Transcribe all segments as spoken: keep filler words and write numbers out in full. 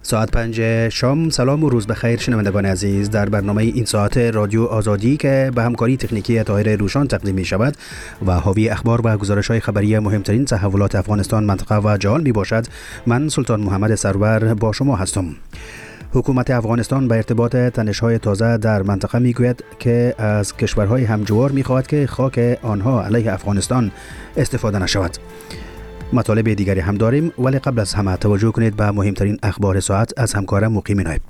ساعت پنج شام. سلام و روز بخیر شنوندگان عزیز. در برنامه این ساعت رادیو آزادی که به همکاری تکنیکی طاهر روشان تقدیم می شود و حاوی اخبار و گزارش‌های خبری مهمترین تحولات افغانستان، منطقه و جهان می باشد، من سلطان محمد سرور با شما هستم. حکومت افغانستان به ارتباط تنش‌های تازه در منطقه میگوید که از کشورهای همجوار می‌خواهد که خاک آنها علیه افغانستان استفاده نشود. مطالب دیگری هم داریم، ولی قبل از همه توجه کنید به مهمترین اخبار ساعت از همکارم مقیم نایب.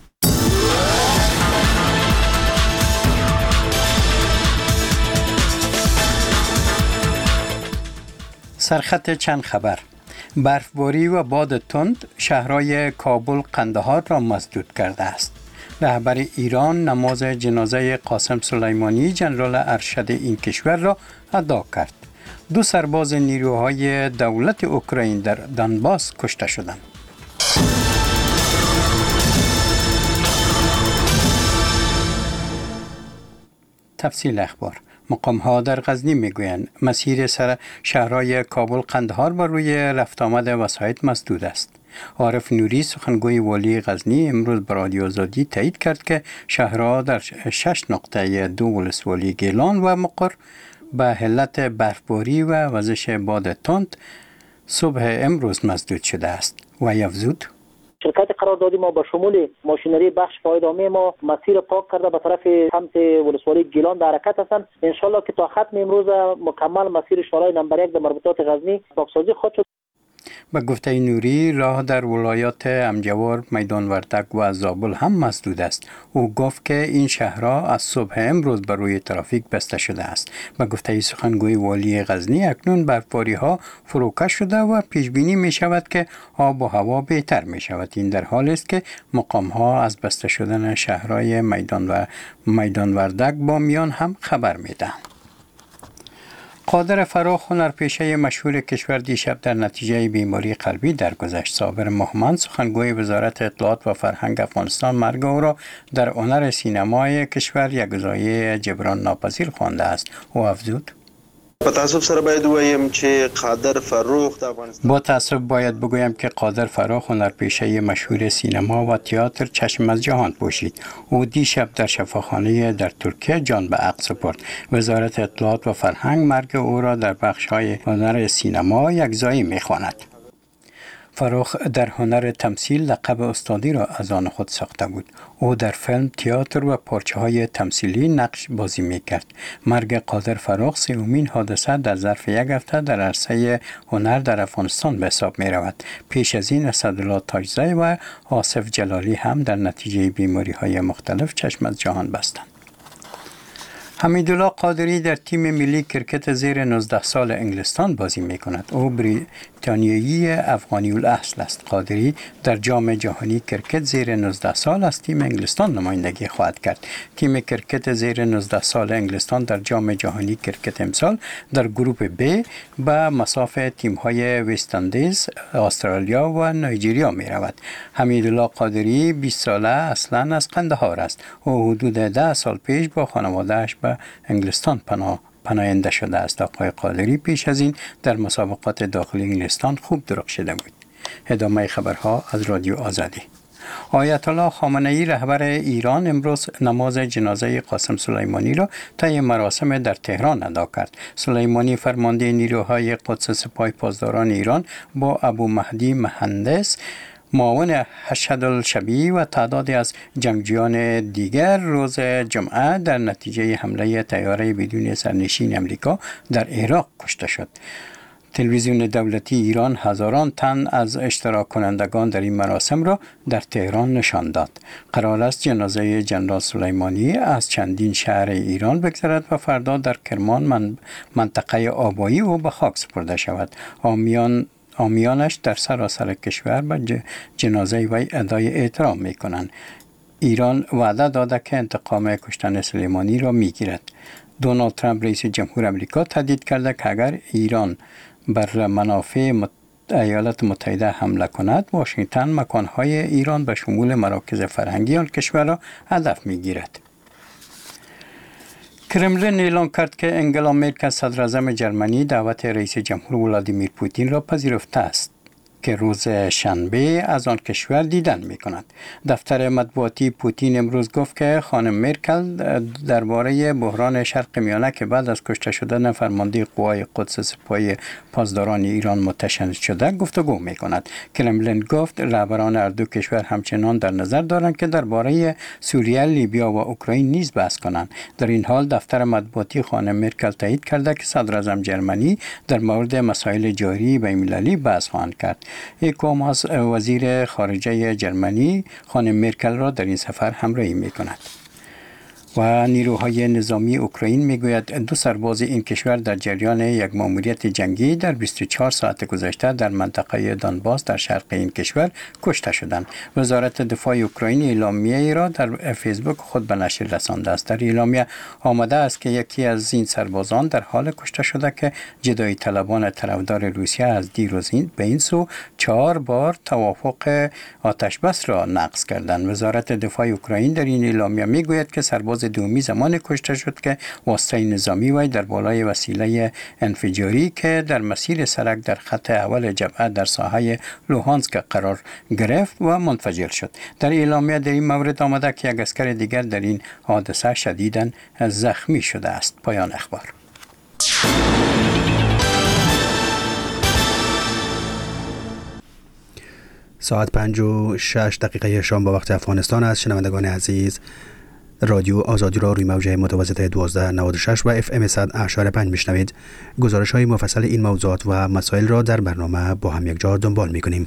سرخط چند خبر. برفباری و باد تند شهرهای کابل، قندهار را مسدود کرده است. رهبر ایران نماز جنازه قاسم سلیمانی ژنرال ارشد این کشور را ادا کرد. دو سرباز نیروهای دولت اوکراین در دونباس کشته شدند. تفصیل اخبار. مقام ها در غزنی میگویند مسیر سر شهرهای کابل، قندهار بر روی رفت آمد وسایط مسدود است. عارف نوری سخنگوی والی غزنی امروز به رادیو آزادی تایید کرد که شهرها در شش نقطه دو ولسوالی گیلان و مقر به علت برفباری و وزش باد تند صبح امروز مسدود شده است. و افزود شرکت قراردادی ما با شمول ماشینری بخش فایدامه ما مسیر پاک کرده به طرف سمت ولسوالی گیلان در حرکت هستند. ان شاء الله که تا ختم امروز مکمل مسیر شورای نمبر یک در مربوطات غزنی پاکسازی خواهد شد. به گفته نوری راه در ولایات امجوار، میدان وردک و زابل هم مسدود است. او گفت که این شهرها از صبح امروز بر روی ترافیک بسته شده است. به گفته سخنگوی والی غزنی اکنون برفباری ها فروکش شده و پیش بینی می شود که آب و هوا بهتر می شود. این در حالی است که مقام ها از بسته شدن شهرهای میدان و میدان وردک با میان هم خبر می دهند. قادر فراخ، هنرپیشه مشهور کشور، دیشب در نتیجه بیماری قلبی درگذشت. صابر محمد سخنگوی وزارت اطلاعات و فرهنگ افغانستان مرگ او را در هنر سینمای کشور یک ضایعه جبران ناپذیر خوانده است. او افزود با تاسف سره باید بگویم که قادر فراخ در افغانستان با تاسف باید بگویم که قادر فراخ، هنرپیشه مشهور سینما و تئاتر، چشم از جهان پوشید. او دیشب در شفاخانه در ترکیه جان به عقل سپرد. وزارت اطلاعات و فرهنگ مرگ او را در بخش‌های هنر سینما یکزایی می‌خواند. فراخ در هنر تمثیل لقب استادی را از آن خود ساخته بود. او در فیلم، تئاتر و پارچه‌های تمثیلی نقش بازی می‌کرد. مرگ قادر فراخ سومین حادثه در ظرف یک هفته در عرصه هنر در افغانستان به حساب می‌رود. پیش از این اسدالله تاجزی و آصف جلالی هم در نتیجه بیماری‌های مختلف چشم از جهان بستند. حمیدالله قادری در تیم ملی کرکت زیر نوزده سال انگلستان بازی می کند. او بریتانیایی افغانی الاصل است. قادری در جام جهانی کرکت زیر نوزده سال از تیم انگلستان نمایندگی خواهد کرد. تیم کرکت زیر نوزده سال انگلستان در جام جهانی کرکت امسال در گروپ B به مصاف تیم‌های وست اندیز، استرالیا و نایجریا می رود. حمیدالله قادری بیست ساله اصلا از قندهار است. او حدود ده سال پیش با خانواده‌اش به انگلستان پناه پناهنده شده است. آقای قادری پیش از این در مسابقات داخلی انگلستان خوب درخشیده بود. ادامه خبرها از رادیو آزادی. آیت الله خامنه‌ای رهبر ایران امروز نماز جنازه قاسم سلیمانی را طی مراسم در تهران ادا کرد. سلیمانی فرمانده نیروهای قدس سپاه پاسداران ایران با ابو مهدی مهندس، معاون حشد الشبیه و تعدادی از جنگجویان دیگر روز جمعه در نتیجه حمله طیاره بدون سرنشین امریکا در عراق کشته شد. تلویزیون دولتی ایران هزاران تن از اشتراک کنندگان در این مراسم را در تهران نشان داد. قرار است جنازه ژنرال سلیمانی از چندین شهر ایران بگذرد و فردا در کرمان من منطقه آبایی او به خاک سپرده شود. آمیان آمیانش در سراسر کشور به جنازه وی ادای احترام می کنند. ایران وعده داده که انتقام کشتن سلیمانی را می گیرد. دونالد ترامپ رئیس جمهور آمریکا تهدید کرده که اگر ایران بر منافع مت... ایالات متحده حمله کند، واشنگتن مکانهای ایران به شمول مراکز فرهنگی آن کشور را هدف می گیرد. کرملین اعلام کرد که انگلا مرکل صدراعظم جرمنی دعوت رئیس جمهور ولادیمیر پوتین را پذیرفته است. که روز شنبه از آن کشور دیدن می کند. دفتر مطبوعاتی پوتین امروز گفت که خانم مرکل درباره بحران شرق میانه که بعد از کشته شدن فرمانده قوای قدس سپاه پاسداران ایران متشنج شده گفتگو می کند. کرملین گفت رهبران هر دو کشور همچنان در نظر دارند که درباره سوریه، لیبیا و اوکراین نیز بحث کنند. در این حال دفتر مطبوعاتی خانم مرکل تایید کرده که صدر اعظم جرمنی در مورد مسائل جاری بین المللی بحث خواهند کرد. هیکو ماس وزیر خارجه جرمنی خانم مرکل را در این سفر همراهی می کند. و نیروهای نظامی اوکراین میگوید دو سرباز این کشور در جریان یک مأموریت جنگی در بیست و چهار ساعت گذشته در منطقه دانباس در شرق این کشور کشته شدند. وزارت دفاع اوکراین اعلامیه ای را در فیسبوک خود به نشر رسانده است. در اعلامیه آمده است که یکی از این سربازان در حال کشته شده که جدایی طلبان طرفدار روسیه از دیروز به این سو چهار بار توافق آتش بس را نقض کردند. وزارت دفاع اوکراین در این اعلامیه میگوید که سرباز دومی زمان کشته شد که واسطه نظامی وی در بالای وسیله انفجاری که در مسیر سرک در خط اول جبهه در ساحه لوهانسک قرار گرفت و منفجر شد. در اعلامیه در این مورد آمده که یک عسکر دیگر در این حادثه شدیداً زخمی شده است. پایان اخبار. ساعت پنج و شش دقیقه شام با وقت افغانستان است. شنوندگان عزیز، رادیو آزادی را روی موج متوسط دوازده نود و شش و اف ام صد اشاره پنج میشنوید. گزارش های مفصل این موضوعات و مسائل را در برنامه با هم یک جا دنبال میکنیم.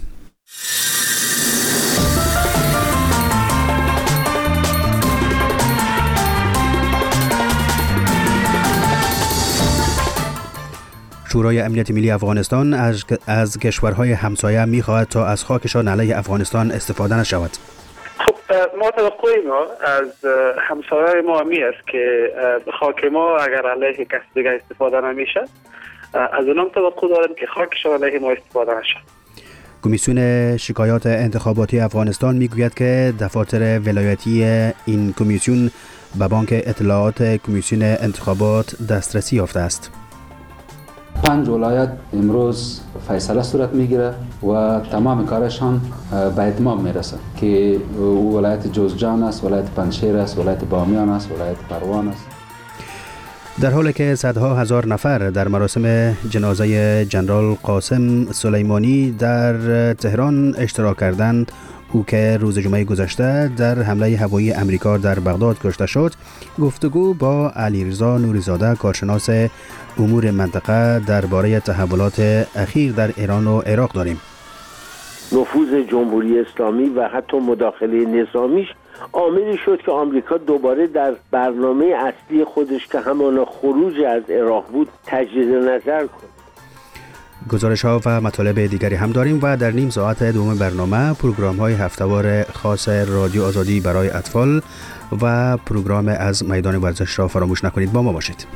شورای امنیت ملی افغانستان از, از کشورهای همسایه میخواهد تا از خاکشان علیه افغانستان استفاده نشود. ما توقع ما از همسایه ما می است که خاک ما اگر علیه کس دیگه استفاده نمیشه، از اونم توقع داریم که خاکشان علیه ما استفاده نشه. کمیسیون شکایات انتخاباتی افغانستان میگوید که دفاتر ولایتی این کمیسیون به بانک اطلاعات کمیسیون انتخابات دسترسی یافته است. پنج ولایت امروز فیصله صورت میگیره و تمام کارشان به اتمام میرسه که ولایت جوزجان است، ولایت پنجشیر است، ولایت بامیان است، ولایت پروان است. در حالی که صدها هزار نفر در مراسم جنازه جنرال قاسم سلیمانی در تهران اشتراک کردند، او که روز جمعه گذشته در حمله هوایی امریکا در بغداد کشته شد، گفتگو با علیرضا نوری‌زاده کارشناس امور منطقه درباره تحولات اخیر در ایران و عراق داریم. نفوذ جمهوری اسلامی و حتی مداخله نظامیش عاملی شد که آمریکا دوباره در برنامه اصلی خودش که همان خروج از عراق بود تجدید نظر کنه. گزارش ها و مطالب دیگری هم داریم و در نیم ساعت دوم برنامه پروگرام های هفته‌وار خاص رادیو آزادی برای اطفال و پروگرام از میدان ورزش را فراموش نکنید. با ما باشید.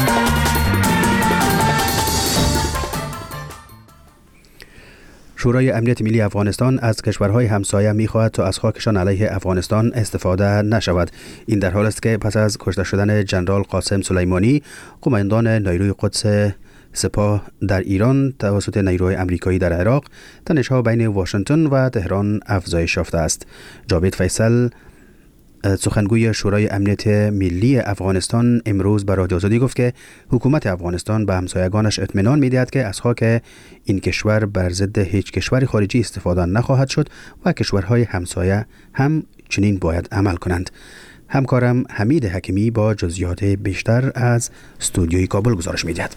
شورای امنیت ملی افغانستان از کشورهای همسایه می‌خواهد تا از خاکشان علیه افغانستان استفاده نشود. این در حال است که پس از کشته شدن جنرال قاسم سلیمانی، قماندان نیروی قدس سپاه در ایران توسط نیروهای امریکایی در عراق، تنش‌ها بین واشنگتن و تهران افزایش یافته است. جاوید فیصل، سخنگوی شورای امنیت ملی افغانستان، امروز به رادیو آزادی گفت که حکومت افغانستان به همسایگانش اطمینان می‌دهد که از خاک این کشور بر ضد هیچ کشور خارجی استفاده نخواهد شد و کشورهای همسایه هم چنین باید عمل کنند. همکارم حمید حکیمی با جزئیات بیشتر از استودیوی کابل گزارش می‌دهد.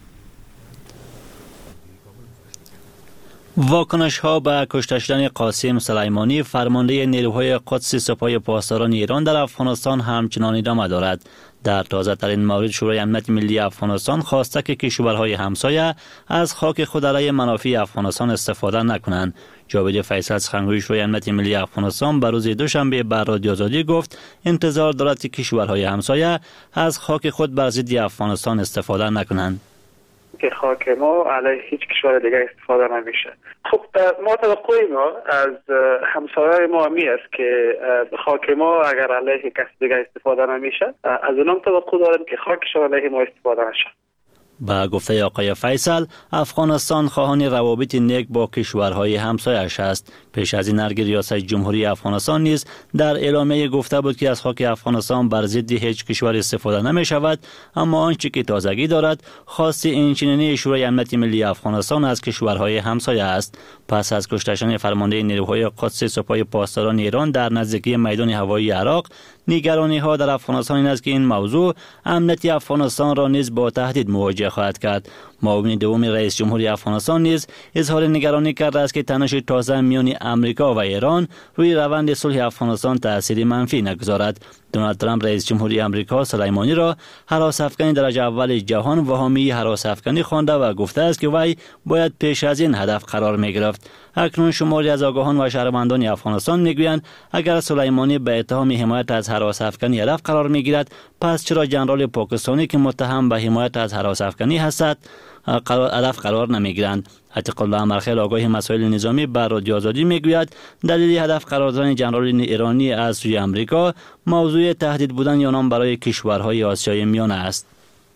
واکنش ها به کشته شدن قاسم سلیمانی، فرمانده نیروهای قدس سپاه پاسداران ایران در افغانستان، همچنان ادامه دارد. در تازه ترین مورد شورای امنیت ملی افغانستان خواسته که کشورهای همسایه از خاک خود علیه منافع افغانستان استفاده نکنند. جاوید فیصل، سخنگوی شورای امنیت ملی افغانستان، به روز دوشنبه بر رادیو آزادی گفت انتظار دارد که کشورهای همسایه از خاک خود بر ضد افغانستان استفاده نکنند. که خاک ما علیه هیچ کشور دیگه استفاده نمیشه. خب ما توقع ما از همسایه ما می است که خاک ما اگر علیه کس دیگه استفاده نمیشه، از اونم توقع داریم که خاکشان علیه ما استفاده نشه. با گفته آقای فیصل، افغانستان خواهان روابط نیک با کشورهای همسایش است. پیش از این ارگ ریاست جمهوری افغانستان نیز در اعلامیه گفته بود که از خاک افغانستان بر ضد هیچ کشور استفاده نمی شود، اما آنچه که تازگی دارد خواست اینچنینی شورای امنیت ملی افغانستان از کشورهای همسایه است. پس از کشته فرمانده نیروهای قدس سپاه پاسداران ایران در نزدیکی میدان هوایی عراق، نگرانی ها در افغانستان این است که این موضوع امنیت افغانستان را نیز با تهدید مواجه خواهد کرد. معاون دوم رئیس جمهوری افغانستان نیز اظهار نگرانی کرده است که تنش تازه میان امریکا و ایران روی روند صلح افغانستان تأثیر منفی نگذارد. دونالد ترامپ رئیس جمهوری امریکا سلیمانی را هراس افکنی درجه اول جهان و حامی هراس افکنی خوانده و گفته است که وی باید پیش از این هدف قرار می گرفت. اکنون شماری از آگاهان و شهروندان افغانستان میگویند اگر سلیمانی به اتهام حمایت از هراس افکنی هدف قرار می گیرد، پس چرا جنرال پاکستانی که متهم به حمایت از هراس افکنی هستند هدف قرار نمی گیرند؟ عتیق الله امرخیل آگاه مسائل نظامی بر رادیو آزادی میگوید دلیل هدف قرار دادن جنرال ایرانی از سوی امریکا موضوع تهدید بودن آنان برای کشورهای آسیای میانه است.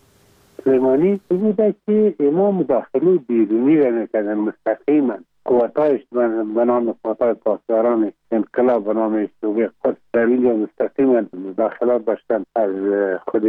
سلیمانی بوده که ما مداخله بیرونی را میکردن مستقیما. قواتایش به نام قواتای پاسداران انقلاب به نام شوقی قدس در اینجا مستقیما مداخلات داشتن از خود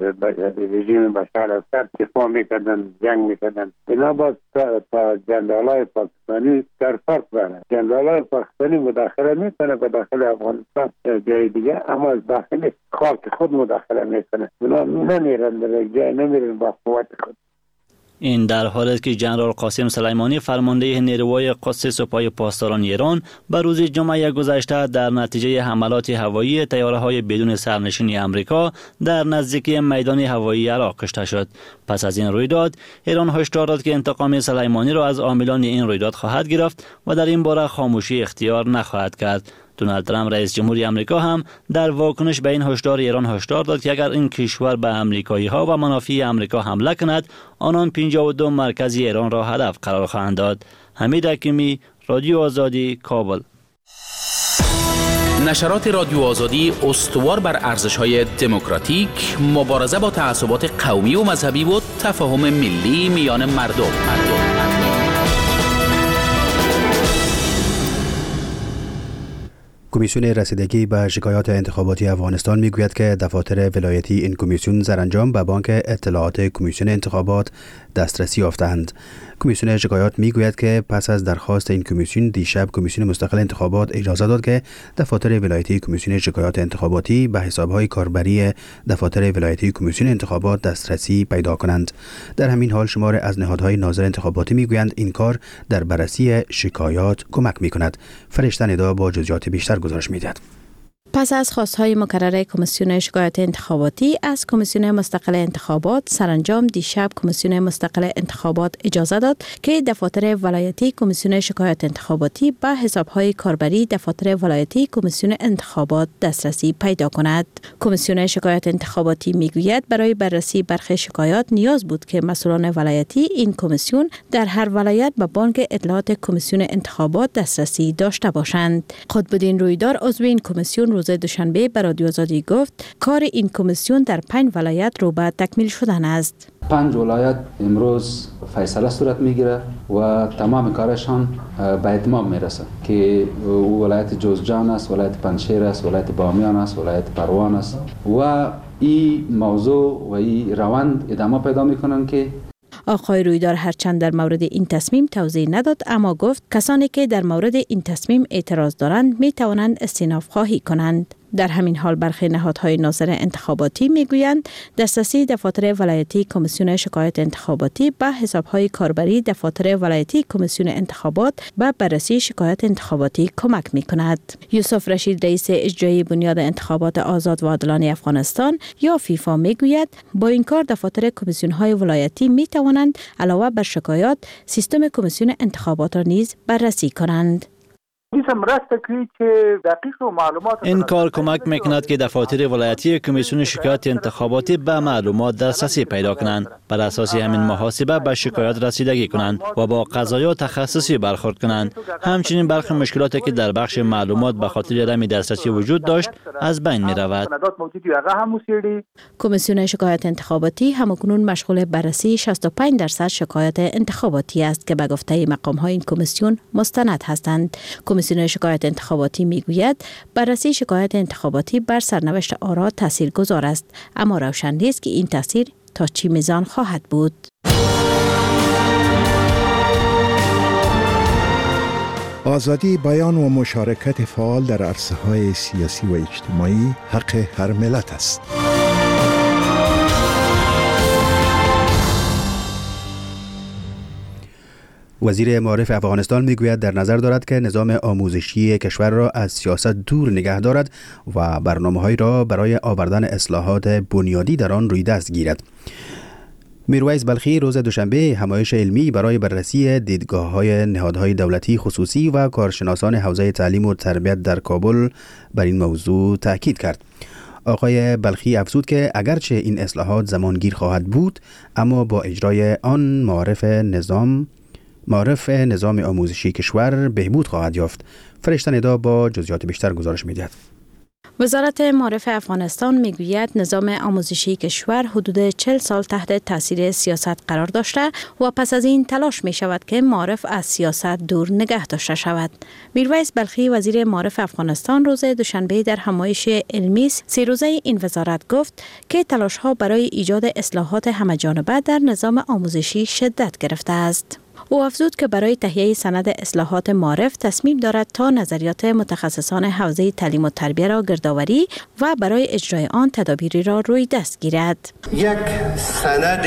رژیم بشار اسد دفاع میکردن، جنگ میکردن. اینا باز تا جنرالای پاکستانی در فرق دارن. جنرالای پاکستانی مداخله میکنه به داخل افغانستان جای دیگه، اما از داخل خاک خود مداخله میکنه. اونا نمیرن در جای، نمیرن با قوت خود. این در حالی است که جنرال قاسم سلیمانی فرمانده نیروهای قدس سپاه پاسداران ایران به روز جمعه گذشته در نتیجه حملات هوایی طیاره‌های بدون سرنشین امریکا در نزدیکی میدان هوایی عراق کشته شد. پس از این رویداد ایران هشدار داد که انتقام سلیمانی را از عاملان این رویداد خواهد گرفت و در این باره خاموشی اختیار نخواهد کرد. دونالد ترامپ رئیس جمهوری امریکا هم در واکنش به این هشدار ایران هشدار داد که اگر این کشور به امریکایی ها و منافع امریکا حمله کند، آنان پنجاه و دو مرکزی ایران را هدف قرار خواهند داد. حمید حکیمی، رادیو آزادی، کابل. نشرات رادیو آزادی استوار بر ارزش‌های دموکراتیک، مبارزه با تعصبات قومی و مذهبی و تفاهم ملی میان مردم. مردم. کمیسیون رسیدگی به شکایات انتخاباتی افغانستان میگوید که دفاتر ولایتی این کمیسیون سرانجام به بانک اطلاعات کمیسیون انتخابات دسترسی یافتند. کمیسیون شکایات میگوید که پس از درخواست این کمیسیون دیشب کمیسیون مستقل انتخابات اجازه داد که دفاتر ولایتی کمیسیون شکایات انتخاباتی به حسابهای کاربری دفاتر ولایتی کمیسیون انتخابات دسترسی پیدا کنند. در همین حال شمار از نهادهای ناظر انتخاباتی میگویند این کار در بررسی شکایات کمک میکند. فرشته ندا با جزئیات بیشتر گزارش میدهد. پس از خواستهای مکرره کمیسیون شکایات انتخاباتی از کمیسیون مستقل انتخابات، سرانجام دیشب کمیسیون مستقل انتخابات اجازه داد که دفاتر ولایتی کمیسیون شکایات انتخاباتی به حسابهای کاربری دفاتر ولایتی کمیسیون انتخابات دسترسی پیدا کند. کمیسیون شکایات انتخاباتی میگوید برای بررسی برخی شکایات نیاز بود که مسئولان ولایتی این کمیسیون در هر ولایت به بانک اطلاعات کمیسیون انتخابات دسترسی داشته باشند. قطب‌الدین رویدار عضو این کمیسیون روز دوشنبه به رادیو آزادی گفت کار این کمیسیون در پنج ولایت رو به تکمیل شدن است. پنج ولایت امروز فیصله صورت میگیره و تمام کارشان به اتمام میرسه که ولایت جوزجان است، ولایت پنجشیر است، ولایت بامیان است، ولایت پروان است و این موضوع و این روند ادامه پیدا میکنن که آقای رویدار هرچند در مورد این تصمیم توضیح نداد، اما گفت کسانی که در مورد این تصمیم اعتراض دارند می توانند استئناف خواهی کنند. در همین حال برخی نهادهای ناظر انتخاباتی میگویند دسترسی دفاتر ولایتی کمیسیون شکایات انتخاباتی به حسابهای کاربری دفاتر ولایتی کمیسیون انتخابات به بررسی شکایات انتخاباتی کمک میکند. یوسف رشید رئیس اجرایی بنیاد انتخابات آزاد و عادلانه افغانستان یا فیفا میگوید با این کار دفاتر کمیسیون های ولایتی می توانند علاوه بر شکایات سیستم کمیسیون انتخابات را نیز بررسی کنند. این کار کمک میکند که دفاتر ولایتی کمیسیون شکایت انتخاباتی به معلومات دسترسی پیدا کنند. بر اساس همین محاسبه به شکایات رسیدگی کنند و با قضایا تخصصی برخورد کنند. همچنین برخی مشکلاتی که در بخش معلومات به خاطر عدم دسترسی وجود داشت از بین می رود. کمیسیون شکایت انتخاباتی همکنون مشغول بررسی شصت و پنج درصد شکایات انتخاباتی است که به گفته مقام های این کمیسیون مستند هستند. کمیسیون شکایت انتخاباتی میگوید بررسی شکایت انتخاباتی بر سرنوشت آرا تاثیرگذار است، اما روشن نیست که این تاثیر تا چی میزان خواهد بود. آزادی بیان و مشارکت فعال در عرصه‌های سیاسی و اجتماعی حق هر ملت است. وزیر معارف افغانستان میگوید در نظر دارد که نظام آموزشی کشور را از سیاست دور نگه دارد و برنامه‌هایی را برای آوردن اصلاحات بنیادی در آن روی دست گیرد. میرویس بلخی روز دوشنبه همایش علمی برای بررسی دیدگاه‌های نهادهای دولتی خصوصی و کارشناسان حوزه تعلیم و تربیت در کابل بر این موضوع تاکید کرد. آقای بلخی افزود که اگرچه این اصلاحات زمانگیر خواهد بود، اما با اجرای آن معرف نظام معرف نظام آموزشی کشور بهبود خواهد یافت. فرشته ندا با جزئیات بیشتر گزارش می‌دهد. وزارت معارف افغانستان میگوید نظام آموزشی کشور حدود چهل سال تحت تاثیر سیاست قرار داشته و پس از این تلاش می شود که معارف از سیاست دور نگه داشته شود. میرویس بلخی وزیر معارف افغانستان روز دوشنبه در همایش علمی سه روزه این وزارت گفت که تلاش ها برای ایجاد اصلاحات همه‌جانبه در نظام آموزشی شدت گرفته است. او افزود که برای تهیه سند اصلاحات معارف تصمیم دارد تا نظریات متخصصان حوزه تعلیم و تربیت را گردآوری و برای اجرای آن تدابیری را روی دست گیرد. یک سند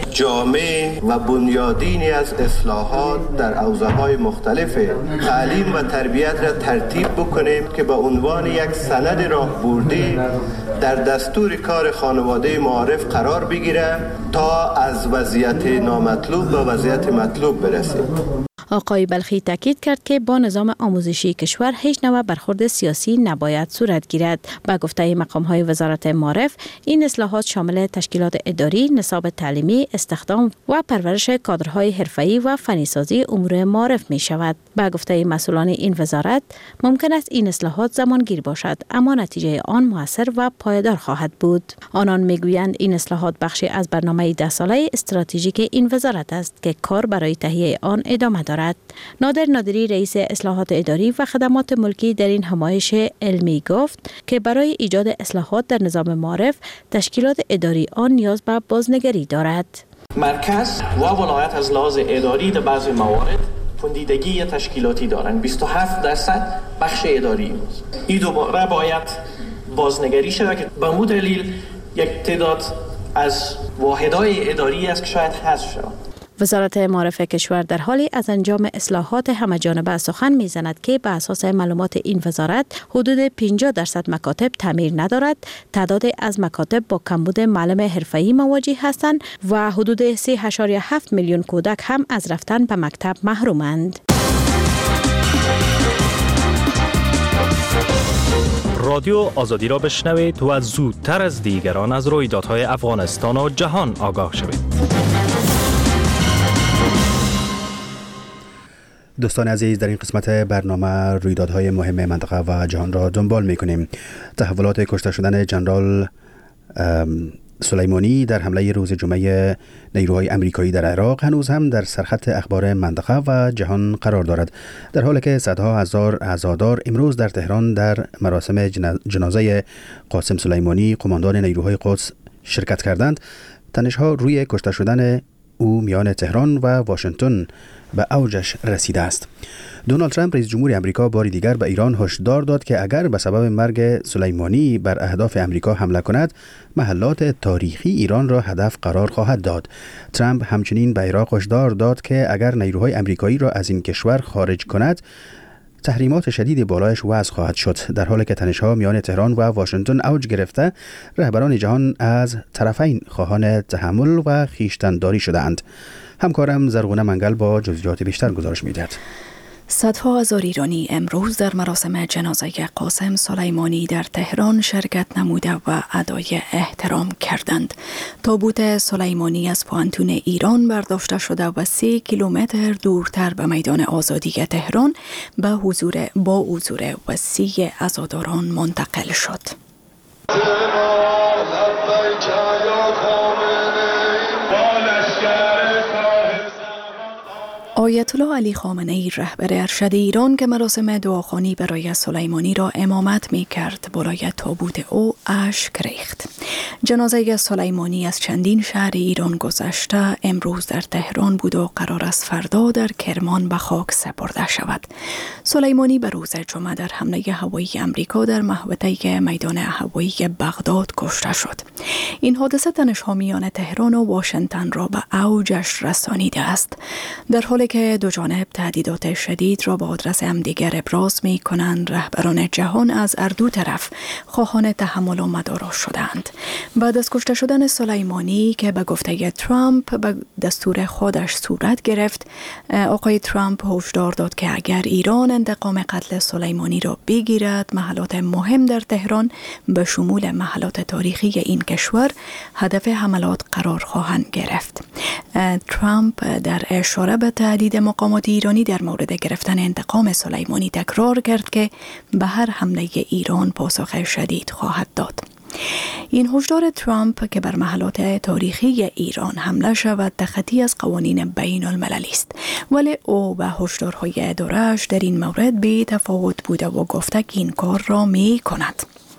جامع و بنیادینی از اصلاحات در حوزه‌های مختلف تعلیم و تربیت را ترتیب بکنیم که به عنوان یک سند راهبردی در دستور کار خانواده معارف قرار بگیره تا از وضعیت نامطلوب به وضعیت مطلوب برسیم. آقای بلخی تاکید کرد که با نظام آموزشی کشور هیچ نوع برخورد سیاسی نباید صورت گیرد. با گفته مقام‌های وزارت معارف، این اصلاحات شامل تشکیلات اداری، نصاب تعلیمی، استخدام و پرورش کادرهای حرفه‌ای و فنی‌سازی امور معارف می شود. با گفته مسئولان این وزارت، ممکن است این اصلاحات زمانگیر باشد، اما نتیجه آن مؤثر و پایدار خواهد بود. آنان میگویند این اصلاحات بخشی از برنامه ده ساله استراتژیک این وزارت است که کار برای تهیه آن ادامه دارد. نادر نادری رئیس اصلاحات اداری و خدمات ملکی در این همایش علمی گفت که برای ایجاد اصلاحات در نظام معارف تشکیلات اداری آن نیاز به بازنگری دارد. مرکز و ولایت از لحاظ اداری در بعضی موارد پوندیدگی تشکیلاتی دارند. بیست و هفت درصد بخش اداری است. این دوباره باید بازنگری شود که به مو دلیل یک تعداد از واحدهای اداری است که شاید حذف شود. وزارت معارف کشور در حالی از انجام اصلاحات همه‌جانبه سخن می‌زند که به اساس معلومات این وزارت حدود پنجاه درصد مکاتب تعمیر ندارد، تعداد از مکاتب با کمبود معلم حرفه‌ای مواجه هستند و حدود سه و هفت میلیون کودک هم از رفتن به مکتب محرومند. رادیو آزادی را بشنوید و زودتر از دیگران از رویدادهای افغانستان و جهان آگاه شوید. دوستان عزیز، در این قسمت برنامه رویدادهای مهم منطقه و جهان را دنبال می‌کنیم. تحولات کشته شدن جنرال سلیمانی در حمله روز جمعه نیروهای امریکایی در عراق هنوز هم در سرخط اخبار منطقه و جهان قرار دارد، در حالی که صدها هزار عزادار امروز در تهران در مراسم جنازه قاسم سلیمانی قماندان نیروهای قدس شرکت کردند. تنش‌ها روی کشته شدن او میان تهران و واشنگتن به اوجش رسیده است. دونالد ترامپ رئیس جمهور آمریکا بار دیگر به ایران هشدار داد که اگر به سبب مرگ سلیمانی بر اهداف آمریکا حمله کند، محلات تاریخی ایران را هدف قرار خواهد داد. ترامپ همچنین به عراق هشدار داد که اگر نیروهای آمریکایی را از این کشور خارج کند، تحریمات شدید بالایش وضع خواهد شد. در حالی که تنش‌ها میان تهران و واشنگتن اوج گرفته، رهبران جهان از طرفین خواهان تحمل و خویشتن‌داری شده‌اند. همکارم زرغونه منگل با جزئیات بیشتر گزارش می‌دهد. صدها هزار ایرانی امروز در مراسم جنازه قاسم سلیمانی در تهران شرکت نموده و ادای احترام کردند. تابوت سلیمانی از پوانتون ایران برداشته شده و سه کیلومتر دورتر به میدان آزادی تهران به حضور با حضور وسیع عزاداران منتقل شد. آیت الله علی خامنه ای رهبر ارشد ایران که مراسم دعاخوانی برای سلیمانی را امامت می کرد بالای تابوت او اشک ریخت. جنازه سلیمانی از چندین شهر ایران گذشته امروز در تهران بود و قرار است فردا در کرمان به خاک سپرده شود. سلیمانی به روز جمعه در حمله هوایی امریکا در محوطه میدان هوایی بغداد کشته شد. این حادثه تنش‌ها میان تهران و واشنگتن را به اوجش رسانیده است، در حالی که دو جانب تهدیدات شدید را به آدرس همدیگر ابراز می کنند. رهبران جهان از هر دو طرف خواهان تحمل و مدارا شدند. بعد از کشته شدن سلیمانی که به گفته ترامپ به دستور خودش صورت گرفت، آقای ترامپ هشدار داد که اگر ایران انتقام قتل سلیمانی را بگیرد، محلات مهم در تهران به شمول محلات تاریخی این کشور هدف حملات قرار خواهند گرفت. ترامپ در اشاره به تهدید مقامات ایرانی در مورد گرفتن انتقام سلیمانی تکرار کرد که به هر حمله ایران پاسخ شدید خواهد داد. این هشدار ترامپ که بر محلات تاریخی ایران حمله شود تخطی از قوانین بین المللی است، ولی او و هشدارهای اداره‌اش در این مورد بی تفاوت بوده و گفته که این کار را می کند.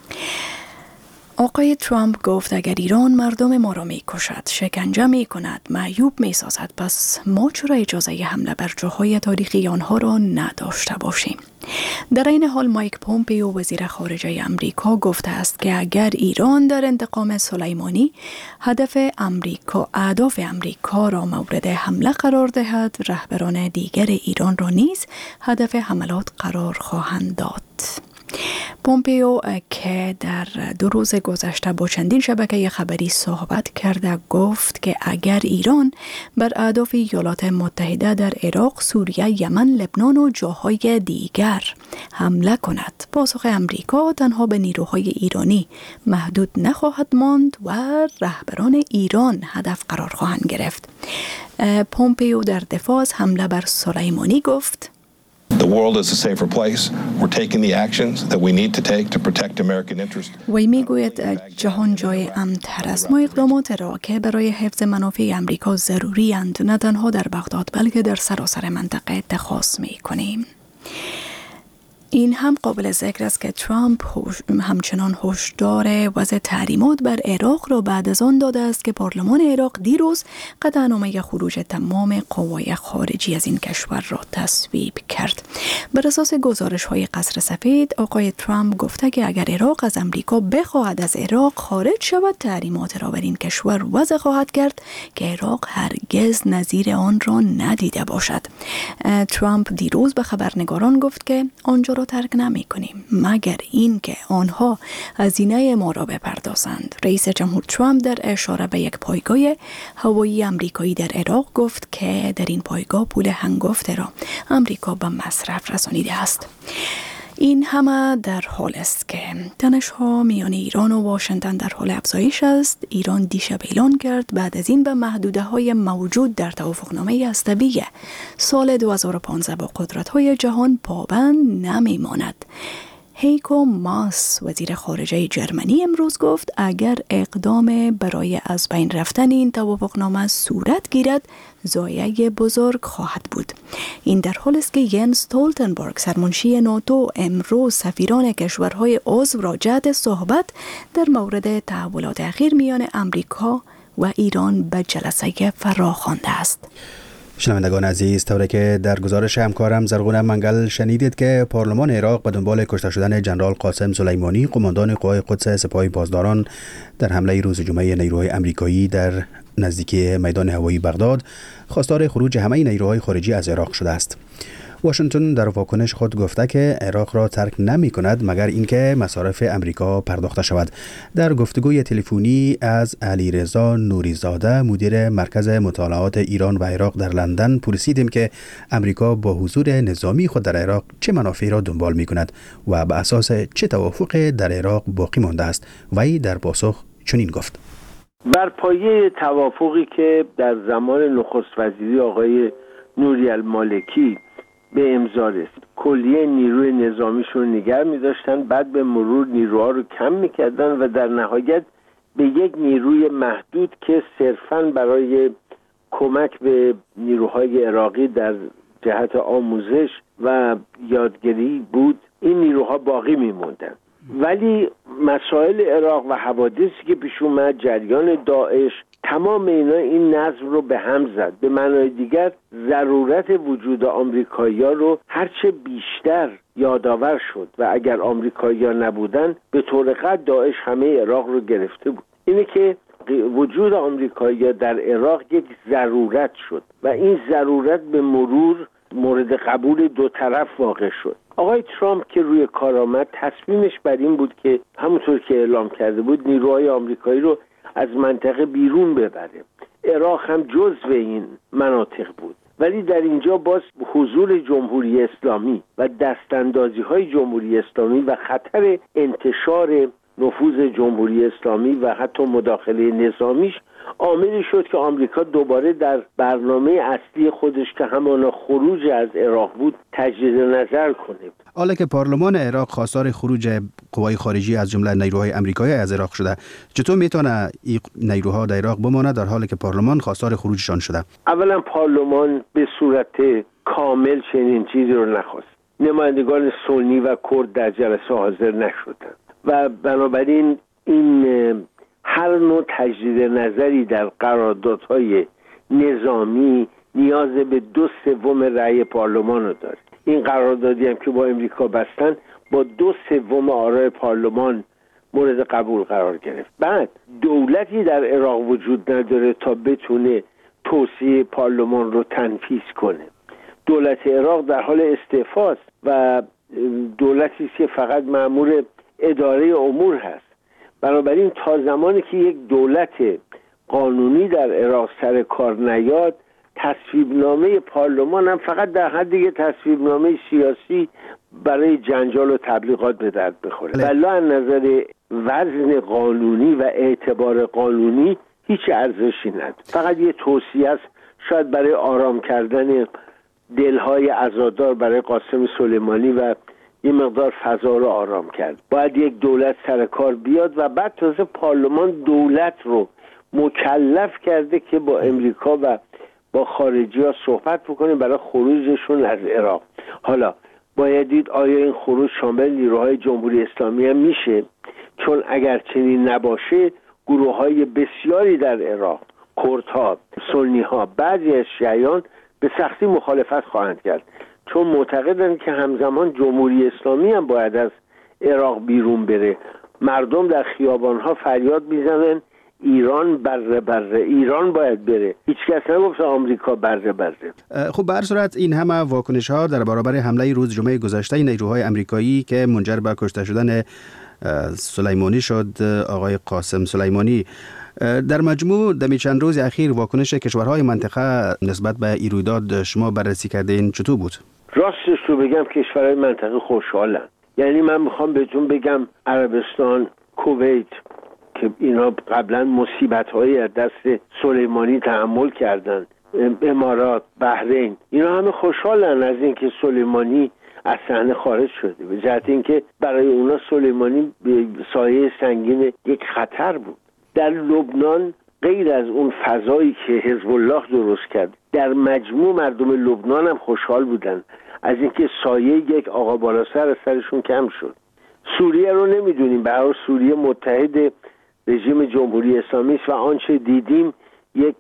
آقای ترامپ گفت اگر ایران مردم ما را می کشد، شکنجه می کند، معیوب می سازد، پس ما چرا اجازه حمله بر جاهای تاریخی آنها را نداشته باشیم؟ در این حال مایک پومپیو وزیر خارجه امریکا گفته است که اگر ایران در انتقام سلیمانی هدف امریکا اهداف امریکا را مورد حمله قرار دهد، رهبران دیگر ایران را نیز هدف حملات قرار خواهند داد. پومپیو که در دو روز گذشته با چندین شبکه خبری صحبت کرده گفت که اگر ایران بر اهداف ایالات متحده در عراق، سوریه، یمن، لبنان و جاهای دیگر حمله کند، پاسخ امریکا تنها به نیروهای ایرانی محدود نخواهد ماند و رهبران ایران هدف قرار خواهند گرفت. پومپیو در دفاع از حمله بر سلیمانی گفت: The world is a safer place. We're taking the actions that we need to take to protect American interests. وی میگوید جهان جای امن‌تر است. ما اقدامات را که برای حفظ منافع امریکا ضروری اند نه تنها در بغداد بلکه در سراسر منطقه اتخاذ می‌کنیم. این هم قابل ذکر است که ترامپ همچنان هشدار وضع تحریمات بر عراق را بعد از آن داده است که پارلمان عراق دیروز قطعنامه خروج تمام قوای خارجی از این کشور را تصویب کرد. بر اساس گزارش‌های قصر سفید، آقای ترامپ گفته که اگر عراق از امریکا بخواهد از عراق خارج شود، تحریمات را بر این کشور وضع خواهد کرد که عراق هرگز نظیر آن را ندیده باشد. ترامپ دیروز به خبرنگاران گفت که آنجا را ترک نمی کنیم مگر این که آنها هزینه ما را بپردازند. رئیس جمهور ترامپ در اشاره به یک پایگاه هوایی امریکایی در عراق گفت که در این پایگاه پول هنگفت را امریکا به مصرف رسانیده است. این همه در حال است که تنش‌ها میان ایران و واشنگتن در حال افزایش است. ایران دیشب اعلان کرد بعد از این به محدوده‌های موجود در توافقنامه هسته‌ای سال دو هزار و پانزده با قدرت‌های جهان پابند نمی‌ماند. هیکو ماس وزیر خارجه جرمنی امروز گفت اگر اقدام برای از بین رفتن این توافقنامه صورت گیرد ضایعه بزرگ خواهد بود. این در حالی است که ینس استولتنبرگ سرمنشی ناتو امروز سفیران کشورهای عضو را جهت صحبت در مورد تحولات اخیر میان امریکا و ایران به جلسه فرا خوانده است. شنوندگان عزیز، طوری که در گزارش همکارم زرغون منگل شنیدید که پارلمان عراق به دنبال کشته شدن جنرال قاسم سلیمانی، قماندان قوای قدس سپاه پاسداران، در حمله روز جمعه نیروهای امریکایی در نزدیکی میدان هوایی بغداد، خواستار خروج همه نیروهای خارجی از عراق شده است. واشنگتن در واکنش خود گفته که عراق را ترک نمی کند مگر اینکه مصارف امریکا پرداخته شود. در گفتگوی تلفنی از علیرضا نوریزاده مدیر مرکز مطالعات ایران و عراق در لندن پرسیدیم که امریکا با حضور نظامی خود در عراق چه منافعی را دنبال می کند و به اساس چه توافق در عراق باقی مانده است. وی در پاسخ چنین گفت: بر پایه توافقی که در زمان نخست وزیری آقای نوری المالکی به امضا رسید، کلیه نیروی نظامیشون نگه می داشتن، بعد به مرور نیروها رو کم می کردن و در نهایت به یک نیروی محدود که صرفاً برای کمک به نیروهای عراقی در جهت آموزش و یادگیری بود، این نیروها باقی می موندن. ولی مسائل عراق و حوادثی که پیش اومد، جریان داعش، تمام اینا این نظم رو به هم زد. به معنای دیگر ضرورت وجود آمریکایی‌ها رو هرچه بیشتر یادآور شد و اگر آمریکایی‌ها نبودن به طور قطع داعش همه عراق رو گرفته بود. اینه که وجود آمریکایی‌ها در عراق یک ضرورت شد و این ضرورت به مرور مورد قبول دو طرف واقع شد. آقای ترامپ که روی کار آمد تصمیمش بر این بود که همونطور که اعلام کرده بود نیروهای آمریکایی رو از منطقه بیرون ببره. عراق هم جزو این مناطق بود، ولی در اینجا باز حضور جمهوری اسلامی و دستاندازی های جمهوری اسلامی و خطر انتشار نفوذ جمهوری اسلامی و حتی مداخله نظامیش عاملی شد که آمریکا دوباره در برنامه اصلی خودش که همان خروج از عراق بود تجدید نظر کنه. حالا که پارلمان عراق خواستار خروج قوای خارجی از جمله نیروهای آمریکایی از عراق شده، چطور میتونه این نیروها در عراق بمانه در حالی که پارلمان خواستار خروجشان شده؟ اولا پارلمان به صورت کامل چنین چیزی رو نخواست. نمایندگان سنی و کرد در جلسه حاضر نشدند و بنابراین این هر نوع تجدید نظری در قراردادهای نظامی نیاز به دو سوم رأی پارلمان رو داره. این قراردادی هم که با امریکا بستن با دو سوم آرای پارلمان مورد قبول قرار گرفت. بعد دولتی در عراق وجود نداره تا بتونه توصیه پارلمان رو تنفیذ کنه. دولت عراق در حال استعفاست و دولتی است که فقط مأمور اداره امور هست. بنابراین تا زمانی که یک دولت قانونی در عراق سر کار نیاد، تصویبنامه پارلمان هم فقط در حد یک تصویبنامه سیاسی برای جنجال و تبلیغات به درد بخوره. ولی از نظر وزن قانونی و اعتبار قانونی هیچ ارزشی نداره. فقط یه توصیه است، شاید برای آرام کردن دلهای عزادار برای قاسم سلیمانی و یه مقدار فضا رو آرام کرد. باید یک دولت سر کار بیاد و بعد تازه پارلمان دولت رو مکلف کرده که با امریکا و با خارجی ها صحبت بکنه برای خروجشون از عراق. حالا باید دید آیا این خروج شامل نیروهای جمهوری اسلامی هم میشه، چون اگر چنین نباشه گروه های بسیاری در عراق، کردها، سنی ها، بعضی از شیعیان به سختی مخالفت خواهند کرد، چون معتقدند که همزمان جمهوری اسلامی هم باید از عراق بیرون بره. مردم در خیابانها فریاد میزنن ایران بره بره، ایران باید بره. هیچ کس نگفت آمریکا بره بره. خب به هر صورت این همه واکنش ها در برابر حمله روز جمعه گذشته نیروهای آمریکایی که منجر به کشته شدن سلیمانی شد، آقای قاسم سلیمانی، در مجموع دمی چند روز اخیر واکنش کشورهای منطقه نسبت به این رویداد شما بررسی کردین چطور بود؟ راستش رو بگم کشورهای منطقه خوشحالن. یعنی من میخوام بهتون بگم عربستان، کویت که اینا قبلا مصیبت‌هایی از دست سلیمانی تحمل کردن، امارات، بحرین، اینا همه خوشحالن از اینکه سلیمانی از صحنه خارج شده، به جهت اینکه برای اونا سلیمانی سایه سنگین یک خطر بود. در لبنان غیر از اون فضایی که حزب الله درست کرد، در مجموع مردم لبنان هم خوشحال بودن از اینکه سایه یک آقا بالا سر از سرشون کم شد. سوریه رو نمیدونیم، به هر حال سوریه متحد رژیم جمهوری اسلامی است و آنچه دیدیم یک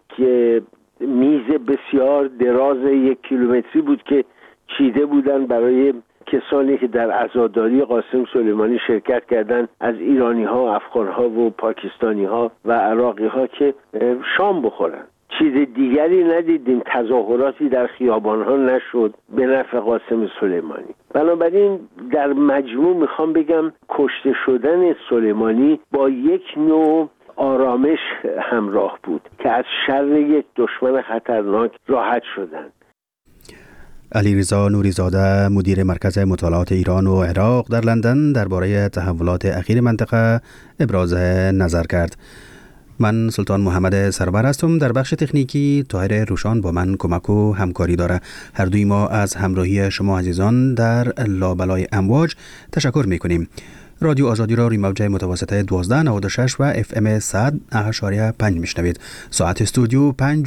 میز بسیار دراز یک کیلومتری بود که چیده بودن برای کسانی که در عزاداری قاسم سلیمانی شرکت کردند، از ایرانی ها، افغان ها و پاکستانی ها و عراقی ها که شام بخورن. چیز دیگری ندیدیم، تظاهراتی در خیابان‌ها نشد به نفع قاسم سلیمانی. بنابراین در مجموع میخوام بگم کشته شدن سلیمانی با یک نوع آرامش همراه بود که از شر یک دشمن خطرناک راحت شدند. علیرضا نوریزاده مدیر مرکز مطالعات ایران و عراق در لندن درباره تحولات اخیر منطقه ابراز نظر کرد. من سلطان محمد سرور هستم. در بخش تکنیکی طاهر روشان با من کمک و همکاری داره. هر دوی ما از همراهی شما عزیزان در لابلای امواج تشکر میکنیم. رادیو آزادی را روی موج متوسطه دوازده نود و شش و اف ام صد و پنج میشنوید. ساعت استودیو پنج